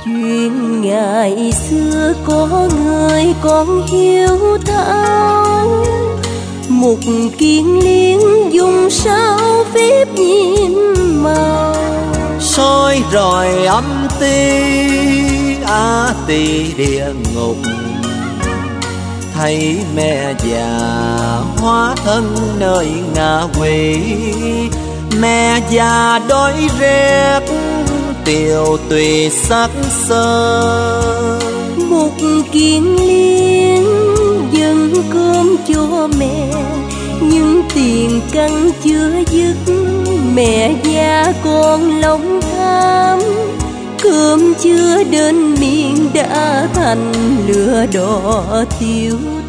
Chuyện ngày xưa có người con hiếu thảo, một kiên liên dùng sao phép nhiệm màu. Soi rọi âm ti á tỳ địa ngục, thấy mẹ già hóa thân nơi ngạ quỷ. Mẹ già đói rét tiều tùy sắc sơ, một kiên liên dâng cơm cho mẹ, nhưng tiền căn chưa dứt. Mẹ già còn lòng tham, cơm chưa đến miệng đã thành lửa đỏ tiêu